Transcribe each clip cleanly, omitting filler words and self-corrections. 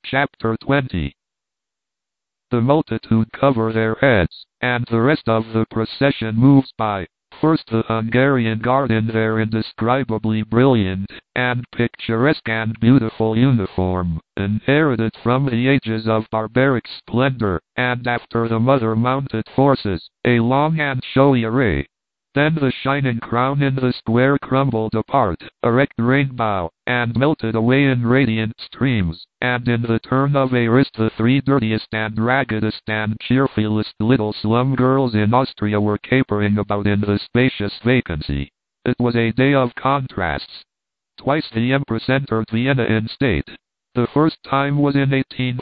Chapter 20. The multitude cover their heads, and the rest of the procession moves by. First the Hungarian Guard in their indescribably brilliant, and picturesque and beautiful uniform, inherited from the ages of barbaric splendor, and after the mother-mounted forces, a long and showy array. Then the shining crown in the square crumbled apart, erect rainbow, and melted away in radiant streams, and in the turn of a wrist the three dirtiest and raggedest and cheerfulest little slum girls in Austria were capering about in the spacious vacancy. It was a day of contrasts. Twice the Empress entered Vienna in state. The first time was in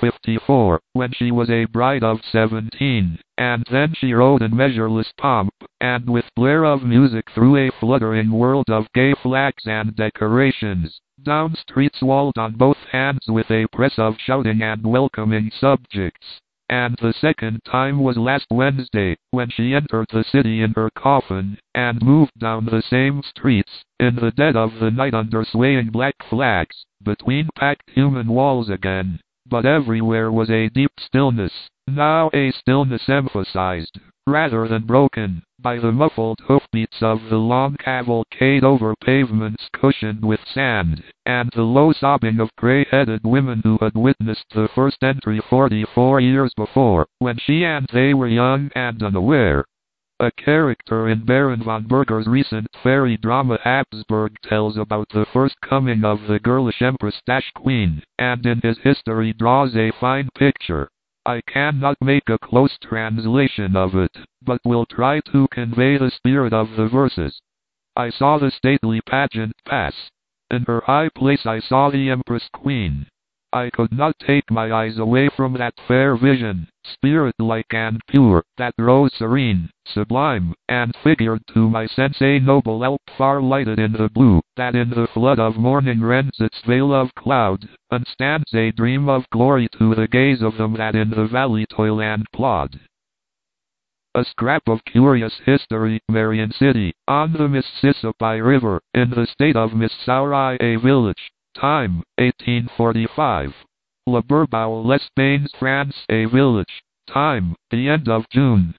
1854, when she was a bride of 17, and then she rode in measureless pomp, and with blare of music through a fluttering world of gay flags and decorations, down streets walled on both hands with a press of shouting and welcoming subjects. And the second time was last Wednesday, when she entered the city in her coffin, and moved down the same streets, in the dead of the night under swaying black flags, between packed human walls again. But everywhere was a deep stillness, now a stillness emphasized, rather than broken, by the muffled hoofbeats of the long cavalcade over pavements cushioned with sand, and the low sobbing of gray-headed women who had witnessed the first entry 44 years before, when she and they were young and unaware. A character in Baron von Berger's recent fairy drama Habsburg tells about the first coming of the girlish Empress-Queen, and in his history draws a fine picture. I cannot make a close translation of it, but will try to convey the spirit of the verses. I saw the stately pageant pass. In her high place I saw the Empress-Queen. I could not take my eyes away from that fair vision, spirit-like and pure, that rose serene, sublime, and figured to my sense a noble Alp far lighted in the blue, that in the flood of morning rends its veil of cloud, and stands a dream of glory to the gaze of them that in the valley toil and plod. A scrap of curious history, Marion City, on the Mississippi River, in the state of Missouri, a village. Time, 1845. Le Bourbeau, Les Bains, France, a village. Time, the end of June,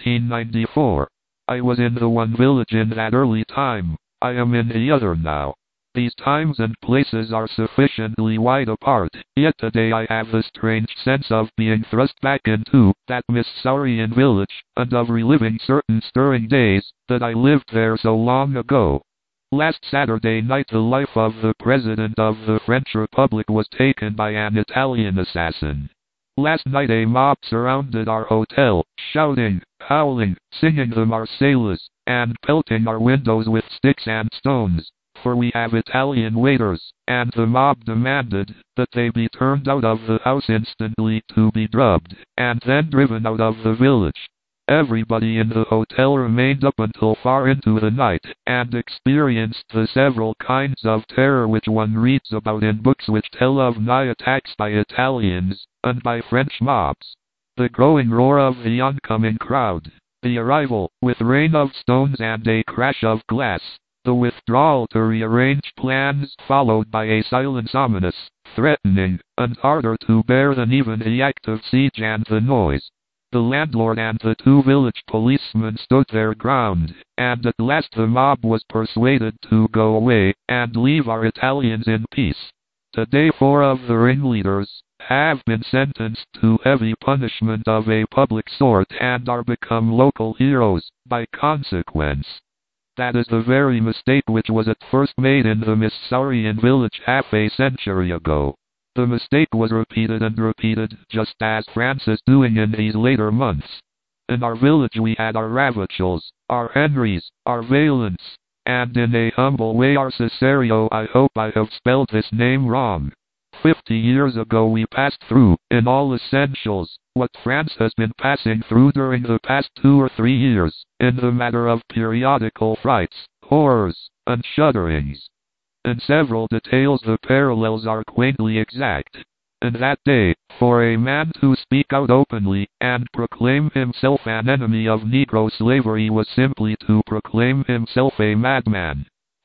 1894. I was in the one village in that early time. I am in the other now. These times and places are sufficiently wide apart, yet today I have the strange sense of being thrust back into that Missourian village, and of reliving certain stirring days that I lived there so long ago. Last Saturday night the life of the President of the French Republic was taken by an Italian assassin. Last night a mob surrounded our hotel, shouting, howling, singing the Marseillaise, and pelting our windows with sticks and stones, for we have Italian waiters, and the mob demanded that they be turned out of the house instantly to be drubbed, and then driven out of the village. Everybody in the hotel remained up until far into the night, and experienced the several kinds of terror which one reads about in books which tell of night attacks by Italians, and by French mobs. The growing roar of the oncoming crowd, the arrival, with rain of stones and a crash of glass, the withdrawal to rearrange plans, followed by a silence ominous, threatening, and harder to bear than even the active siege and the noise. The landlord and the two village policemen stood their ground, and at last the mob was persuaded to go away, and leave our Italians in peace. Today 4 of the ringleaders have been sentenced to heavy punishment of a public sort and are become local heroes, by consequence. That is the very mistake which was at first made in the Missourian village half a century ago. The mistake was repeated and repeated, just as France is doing in these later months. In our village we had our Ravachels, our Henrys, our Valents, and in a humble way our Cesario. I hope I have spelled this name wrong. 50 years ago we passed through, in all essentials, what France has been passing through during the past 2 or 3 years, in the matter of periodical frights, horrors, and shudderings. In several details the parallels are quaintly exact. In that day, for a man to speak out openly, and proclaim himself an enemy of Negro slavery was simply to proclaim himself a madman.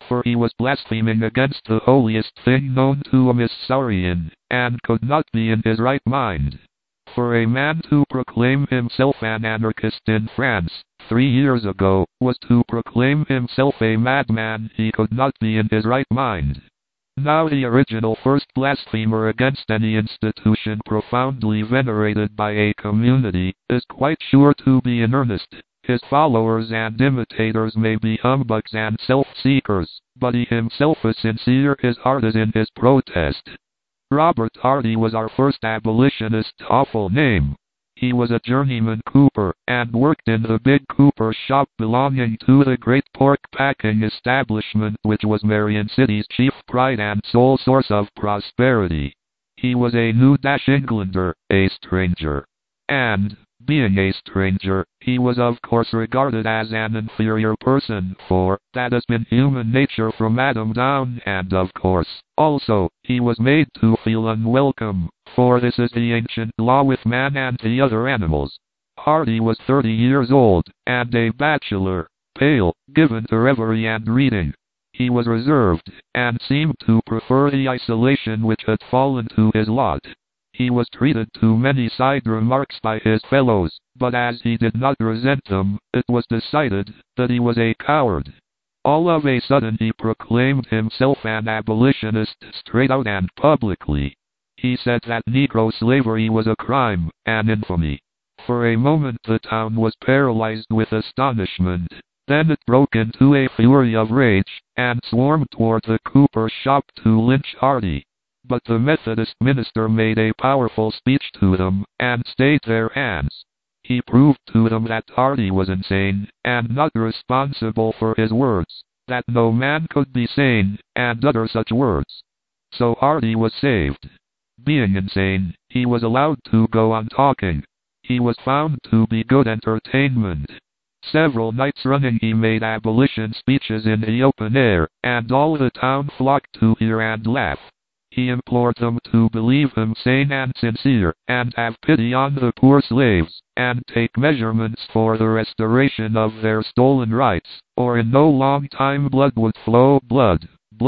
for he was blaspheming against the holiest thing known to a Missourian, and could not be in his right mind. For a man to proclaim himself an anarchist in France, 3 years ago, was to proclaim himself a madman. He could not be in his right mind. Now the original first blasphemer against any institution profoundly venerated by a community is quite sure to be in earnest. His followers and imitators may be humbugs and self-seekers, but he himself is sincere. His heart is in his protest. Robert Hardy was our first abolitionist. Awful name. He was a journeyman cooper, and worked in the big cooper shop belonging to the great pork packing establishment which was Marion City's chief pride and sole source of prosperity. He was a New Englander, a stranger. And, being a stranger, he was of course regarded as an inferior person, for that has been human nature from Adam down, and of course, also, he was made to feel unwelcome, for this is the ancient law with man and the other animals. Hardy was 30 years old, and a bachelor, pale, given to reverie and reading. He was reserved, and seemed to prefer the isolation which had fallen to his lot. He was treated to many side remarks by his fellows, but as he did not resent them, it was decided that he was a coward. All of a sudden he proclaimed himself an abolitionist straight out and publicly. He said that Negro slavery was a crime, an infamy. For a moment the town was paralyzed with astonishment. Then it broke into a fury of rage, and swarmed toward the cooper's shop to lynch Hardy. But the Methodist minister made a powerful speech to them, and stayed their hands. He proved to them that Hardy was insane, and not responsible for his words, that no man could be sane, and utter such words. So Hardy was saved. Being insane, he was allowed to go on talking. He was found to be good entertainment. Several nights running he made abolition speeches in the open air, and all the town flocked to hear and laugh. He implored them to believe him sane and sincere, and have pity on the poor slaves, and take measurements for the restoration of their stolen rights, or in no long time blood would flow, blood,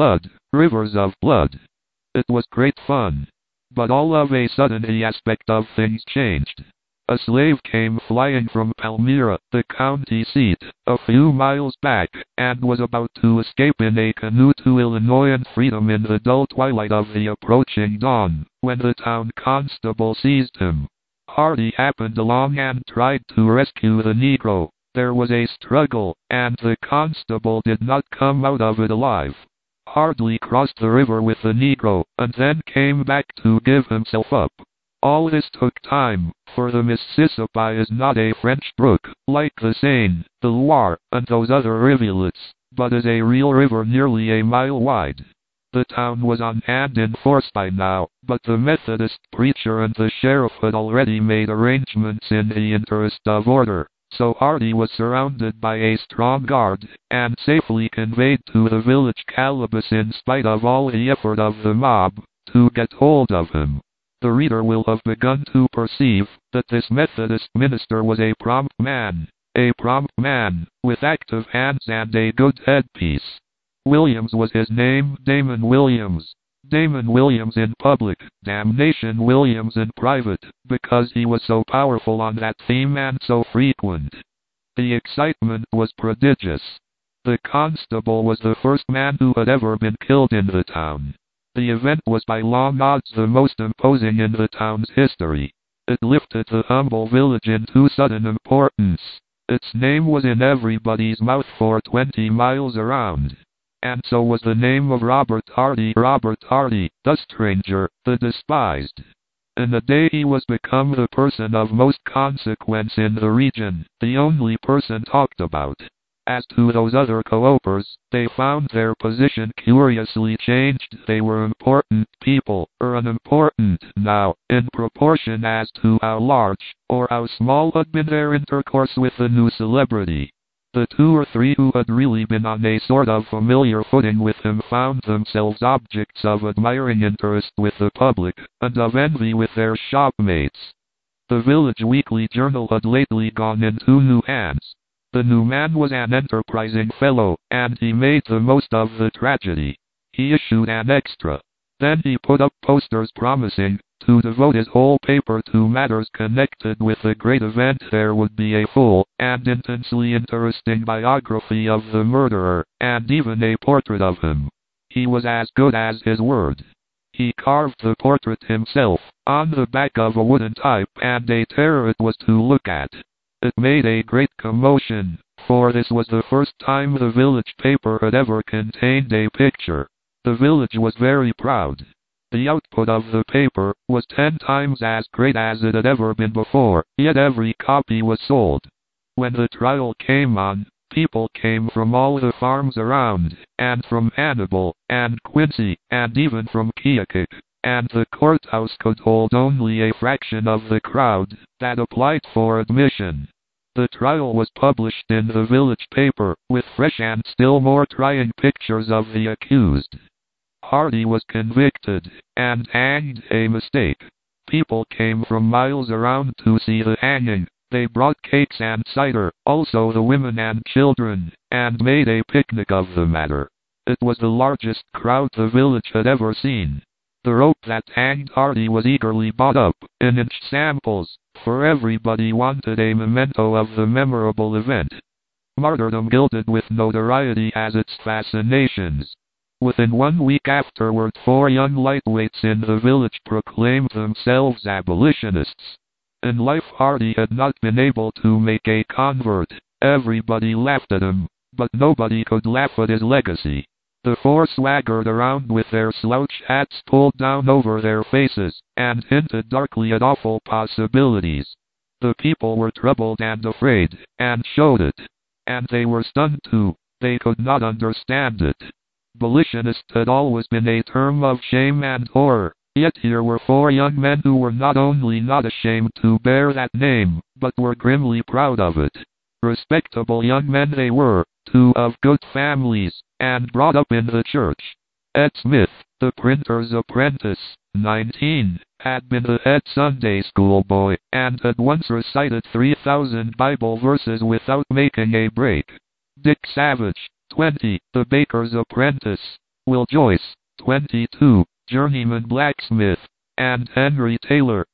rivers of blood. It was great fun. But all of a sudden the aspect of things changed. A slave came flying from Palmyra, the county seat, a few miles back, and was about to escape in a canoe to Illinois and freedom in the dull twilight of the approaching dawn, when the town constable seized him. Hardy happened along and tried to rescue the Negro. There was a struggle, and the constable did not come out of it alive. Hardy crossed the river with the Negro, and then came back to give himself up. All this took time, for the Mississippi is not a French brook, like the Seine, the Loire, and those other rivulets, but is a real river nearly a mile wide. The town was on hand in force by now, but the Methodist preacher and the sheriff had already made arrangements in the interest of order, so Hardy was surrounded by a strong guard, and safely conveyed to the village Calaboose in spite of all the effort of the mob to get hold of him. The reader will have begun to perceive that this Methodist minister was a prompt man, with active hands and a good headpiece. Williams was his name, Damon Williams. Damon Williams in public, Damnation Williams in private, because he was so powerful on that theme and so frequent. The excitement was prodigious. The constable was the first man who had ever been killed in the town. The event was by long odds the most imposing in the town's history. It lifted the humble village into sudden importance. Its name was in everybody's mouth for 20 miles around. And so was the name of Robert Hardy, the stranger, the despised. In a day he was become the person of most consequence in the region, the only person talked about. As to those other co-opers, they found their position curiously changed. They were important people, or unimportant now, in proportion as to how large, or how small had been their intercourse with the new celebrity. The 2 or 3 who had really been on a sort of familiar footing with him found themselves objects of admiring interest with the public, and of envy with their shopmates. The village weekly journal had lately gone into new hands. The new man was an enterprising fellow, and he made the most of the tragedy. He issued an extra. Then he put up posters promising to devote his whole paper to matters connected with the great event. There would be a full and intensely interesting biography of the murderer, and even a portrait of him. He was as good as his word. He carved the portrait himself, on the back of a wooden type, and a terror it was to look at. It made a great commotion, for this was the first time the village paper had ever contained a picture. The village was very proud. The output of the paper was 10 times as great as it had ever been before, yet every copy was sold. When the trial came on, people came from all the farms around, and from Hannibal, and Quincy, and even from Keokuk, and the courthouse could hold only a fraction of the crowd that applied for admission. The trial was published in the village paper, with fresh and still more trying pictures of the accused. Hardy was convicted, and hanged. A mistake. People came from miles around to see the hanging. They brought cakes and cider, also the women and children, and made a picnic of the matter. It was the largest crowd the village had ever seen. The rope that hanged Hardy was eagerly bought up, in inch samples, for everybody wanted a memento of the memorable event. Martyrdom gilded with notoriety has its fascinations. Within 1 week afterward, 4 young lightweights in the village proclaimed themselves abolitionists. In life Hardy had not been able to make a convert. Everybody laughed at him, but nobody could laugh at his legacy. The 4 swaggered around with their slouch hats pulled down over their faces, and hinted darkly at awful possibilities. The people were troubled and afraid, and showed it. And they were stunned too. They could not understand it. Abolitionist had always been a term of shame and horror, yet here were 4 young men who were not only not ashamed to bear that name, but were grimly proud of it. Respectable young men they were, 2 of good families, and brought up in the church. Ed Smith, the printer's apprentice, 19, had been the head Sunday school boy, and had once recited 3,000 Bible verses without making a break. Dick Savage, 20, the baker's apprentice. Will Joyce, 22, journeyman blacksmith. And Henry Taylor,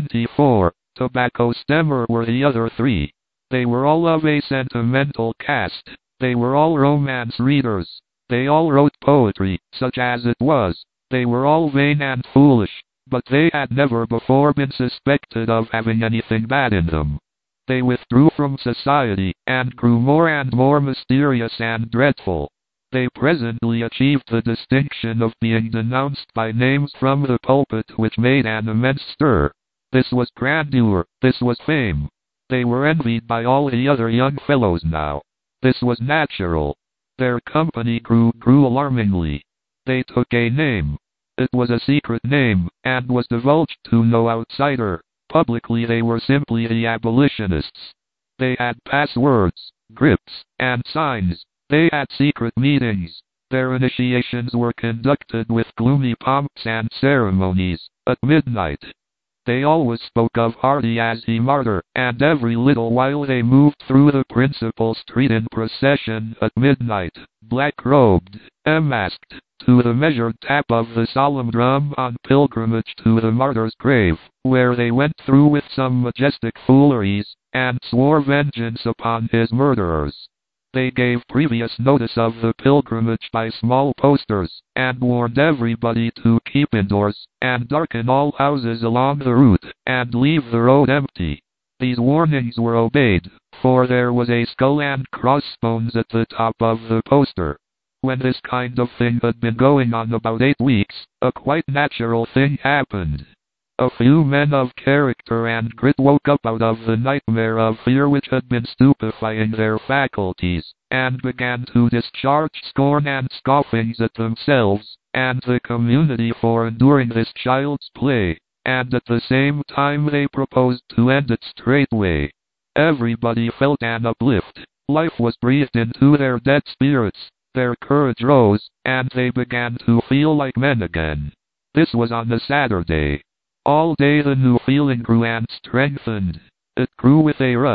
24, tobacco stemmer were the other 3. They were all of a sentimental cast. They were all romance readers. They all wrote poetry, such as it was. They were all vain and foolish, but they had never before been suspected of having anything bad in them. They withdrew from society, and grew more and more mysterious and dreadful. They presently achieved the distinction of being denounced by names from the pulpit which made an immense stir. This was grandeur, this was fame. They were envied by all the other young fellows now. This was natural. Their company grew alarmingly. They took a name. It was a secret name, and was divulged to no outsider. Publicly they were simply the abolitionists. They had passwords, grips, and signs. They had secret meetings. Their initiations were conducted with gloomy pomps and ceremonies, at midnight. They always spoke of Hardy as the martyr, and every little while they moved through the principal street in procession at midnight, black-robed, unmasked, to the measured tap of the solemn drum on pilgrimage to the martyr's grave, where they went through with some majestic fooleries, and swore vengeance upon his murderers. They gave previous notice of the pilgrimage by small posters, and warned everybody to keep indoors, and darken all houses along the route, and leave the road empty. These warnings were obeyed, for there was a skull and crossbones at the top of the poster. When this kind of thing had been going on about 8 weeks, a quite natural thing happened. A few men of character and grit woke up out of the nightmare of fear which had been stupefying their faculties, and began to discharge scorn and scoffings at themselves, and the community for enduring this child's play, and at the same time they proposed to end it straightway. Everybody felt an uplift. Life was breathed into their dead spirits, their courage rose, and they began to feel like men again. This was on the Saturday. All day the new feeling grew and strengthened. It grew with a rush.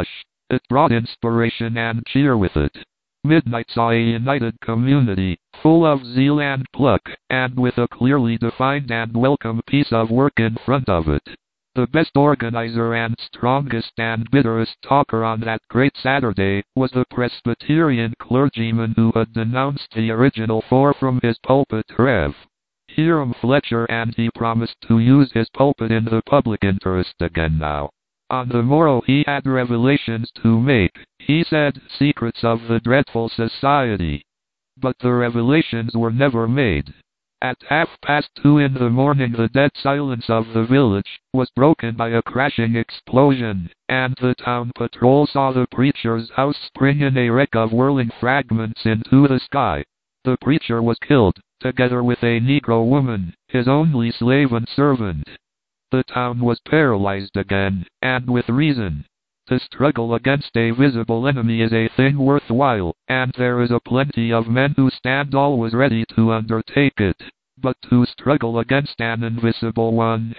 It brought inspiration and cheer with it. Midnight saw a united community, full of zeal and pluck, and with a clearly defined and welcome piece of work in front of it. The best organizer and strongest and bitterest talker on that great Saturday was the Presbyterian clergyman who had denounced the original four from his pulpit, Rev. Hiram Fletcher, and he promised to use his pulpit in the public interest again now. On the morrow he had revelations to make, he said, secrets of the dreadful society. But the revelations were never made. At 2:30 in the morning the dead silence of the village was broken by a crashing explosion, and the town patrol saw the preacher's house spring in a wreck of whirling fragments into the sky. The preacher was killed, together with a Negro woman, his only slave and servant. The town was paralyzed again, and with reason. To struggle against a visible enemy is a thing worthwhile, and there is a plenty of men who stand always ready to undertake it. But to struggle against an invisible one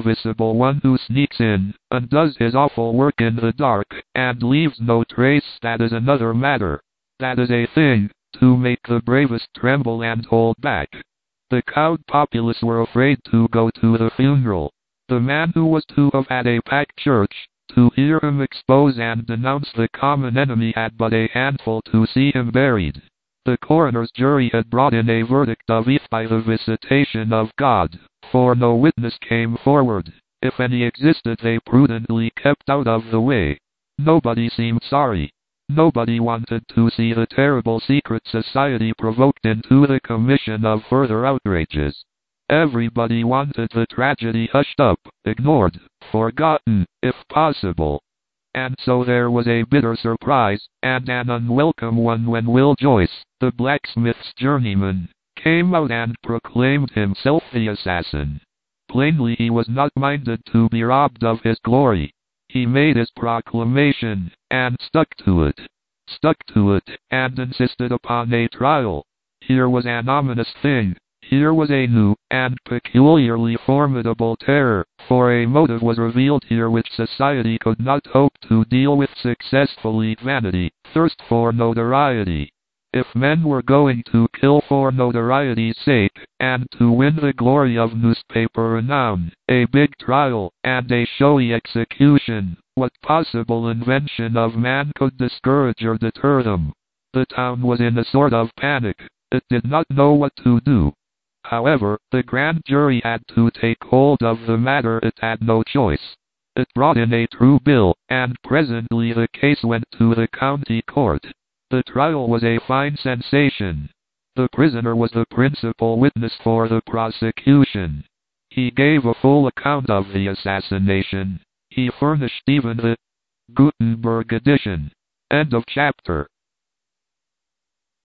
who sneaks in, and does his awful work in the dark, and leaves no trace, that is another matter. That is a thing to make the bravest tremble and hold back. The cowed populace were afraid to go to the funeral. The man who was to have had a packed church, to hear him expose and denounce the common enemy, had but a handful to see him buried. The coroner's jury had brought in a verdict of death by the visitation of God, for no witness came forward. If any existed, they prudently kept out of the way. Nobody seemed sorry. Nobody wanted to see the terrible secret society provoked into the commission of further outrages. Everybody wanted the tragedy hushed up, ignored, forgotten, if possible. And so there was a bitter surprise, and an unwelcome one, when Will Joyce, the blacksmith's journeyman, came out and proclaimed himself the assassin. Plainly he was not minded to be robbed of his glory. He made his proclamation, and stuck to it, and insisted upon a trial. Here was an ominous thing. Here was a new and peculiarly formidable terror, for a motive was revealed here which society could not hope to deal with successfully: vanity, thirst for notoriety. If men were going to kill for notoriety's sake, and to win the glory of newspaper renown, a big trial, and a showy execution, what possible invention of man could discourage or deter them? The town was in a sort of panic. It did not know what to do. However, the grand jury had to take hold of the matter. It had no choice. It brought in a true bill, and presently the case went to the county court. The trial was a fine sensation. The prisoner was the principal witness for the prosecution. He gave a full account of the assassination. He furnished even the Gutenberg edition. End of chapter.